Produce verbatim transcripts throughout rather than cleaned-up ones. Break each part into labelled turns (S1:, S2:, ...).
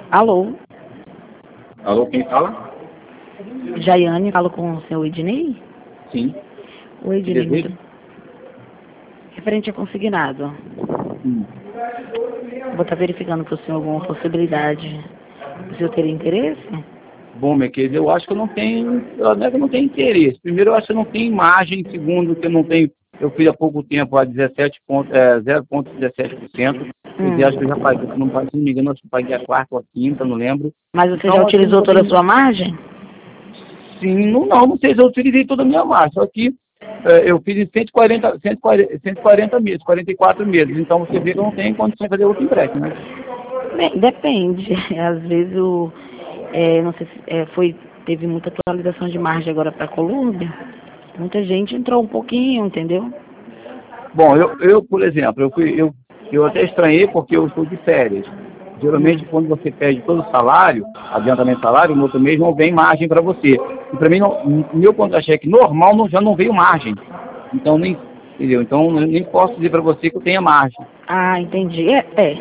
S1: Alô?
S2: Alô, quem fala?
S1: Jaiane, falo com o senhor Ednei?
S2: Sim.
S1: Oi,
S2: Que
S1: Ednei.
S2: desejo?
S1: Muito... Referente a consignado.
S2: Hum.
S1: Vou estar verificando para o senhor alguma possibilidade. O senhor teria interesse?
S2: Bom, minha querida, eu acho que eu não tenho, eu não é que eu não tenho interesse. Primeiro, eu acho que eu não tenho imagem. Segundo, que eu não tenho, eu fiz há pouco tempo a dezessete ponto, é, zero vírgula dezessete por cento.
S1: Hum.
S2: Eu acho que eu já paguei, se não, se não me engano, acho que eu paguei a quarta ou a quinta, não lembro.
S1: Mas você
S2: Então,
S1: já
S2: acho que eu
S1: utilizou
S2: não
S1: toda a
S2: tenho-
S1: sua margem?
S2: Sim, não, não, não sei se eu utilizei toda a minha margem, só que é, eu fiz em cento e quarenta, cento e quarenta, cento e quarenta meses, quarenta e quatro meses. Então, você vê que eu não tenho condições de fazer outro empréstimo, né?
S1: Bem, depende. Às vezes o. É, não sei se é, foi, teve muita atualização de margem agora para a Colômbia. Muita gente entrou um pouquinho, entendeu?
S2: Bom, eu, eu por exemplo, eu, fui, eu, eu até estranhei porque eu estou de férias.
S1: Hum.
S2: Geralmente, quando você perde todo o salário, adiantamento de salário, no outro mês não vem margem para você. E para mim, não, meu contra-cheque normal não, já não veio margem. Então, nem, entendeu? Então, eu nem posso dizer para você que eu tenha margem.
S1: Ah, entendi. É, é.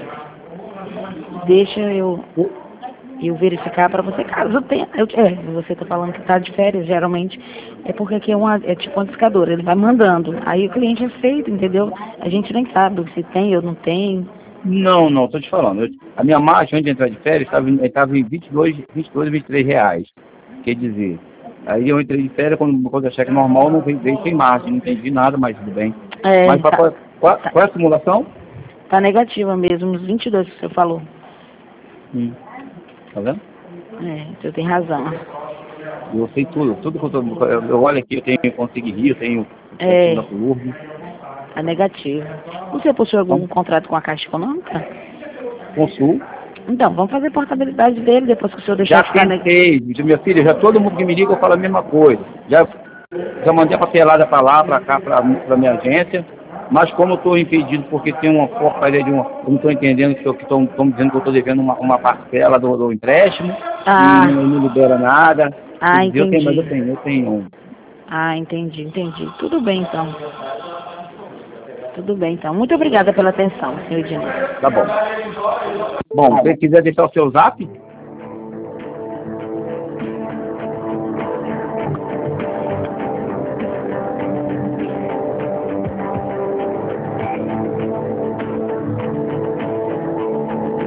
S1: Deixa eu, eu verificar para você, caso tenha. Eu, é, você está falando que está de férias, geralmente é porque aqui é, uma, é tipo uma discadora, ele vai mandando. Aí o cliente aceita, entendeu? A gente nem sabe se tem ou não tem.
S2: Não, não, estou te falando. Eu- a minha margem antes de entrar de férias estava em, estava em vinte e dois, vinte e dois, vinte e três reais. Quer dizer, aí eu entrei de férias, quando o contra-cheque normal, não veio, veio sem margem, não entendi nada, mas tudo bem.
S1: É,
S2: Mas pra,
S1: tá,
S2: qual, qual,
S1: tá,
S2: qual é a simulação?
S1: tá negativa mesmo, uns vinte e dois que você falou.
S2: Hum, tá vendo?
S1: É, você tem razão.
S2: Eu sei tudo, tudo que eu, tô, eu, eu olho aqui, eu tenho Consegui Rio, eu tenho
S1: É,
S2: da Urb.
S1: tá negativo. Você possui algum
S2: Então,
S1: contrato com a Caixa Econômica?
S2: consul.
S1: Então, vamos fazer portabilidade dele depois que o senhor deixar
S2: Já
S1: de ficar negativo.
S2: tentei, minha filha, já todo mundo que me liga eu falo a mesma coisa. Já, já mandei a papelada para lá, para cá, para a minha agência, mas como eu estou impedido porque tem uma porcaria de uma. Eu não estou entendendo que estão dizendo que eu estou devendo uma, uma parcela do, do empréstimo e
S1: Ah,
S2: não, não libera nada. Quer
S1: ah,
S2: dizer, eu tenho, mas eu
S1: entendi.
S2: tenho, eu tenho um.
S1: Ah, entendi, entendi. Tudo bem, então. Tudo bem, então. Muito obrigada pela atenção, senhor Ednei.
S2: Tá bom. Bom, se você quiser deixar o seu zap,